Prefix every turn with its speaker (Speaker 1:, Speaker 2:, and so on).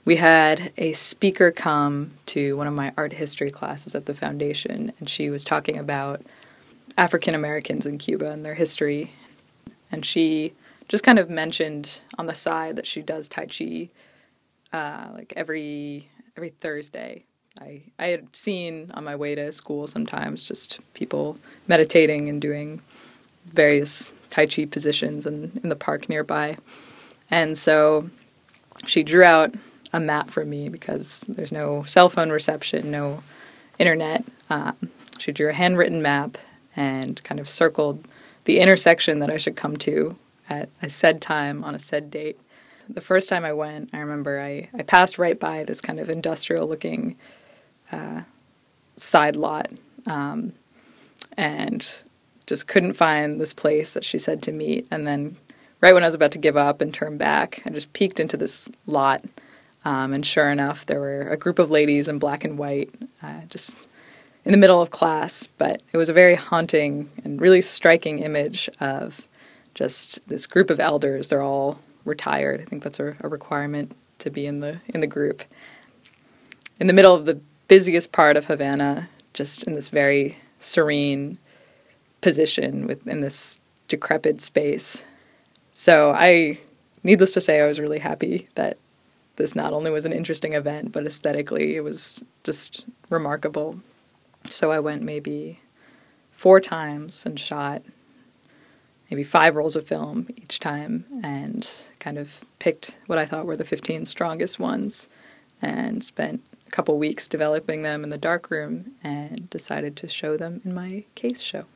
Speaker 1: we had a speaker come to one of my art history classes at the foundation, and she was talking about African Americans in Cuba and their history. And she just kind of mentioned on the side that she does Tai Chi like every Thursday. I had seen on my way to school sometimes just people meditating and doing various Tai Chi positions in the park nearby. And so she drew out a map for me because there's no cell phone reception, no internet. She drew a handwritten map and kind of circled the intersection that I should come to at a said time on a said date. The first time I went, I remember I passed right by this kind of industrial-looking side lot and just couldn't find this place that she said to meet. And then right when I was about to give up and turn back, I just peeked into this lot. And sure enough, there were a group of ladies in black and white just in the middle of class. But it was a very haunting and really striking image of just this group of elders. They're all retired. I think that's a requirement to be in the group. In the middle of the busiest part of Havana, just in this very serene position within this decrepit space. So needless to say, I was really happy that this not only was an interesting event, but aesthetically it was just remarkable. So I went maybe 4 times and shot maybe 5 rolls of film each time and kind of picked what I thought were the 15 strongest ones and spent a couple weeks developing them in the darkroom and decided to show them in my case show.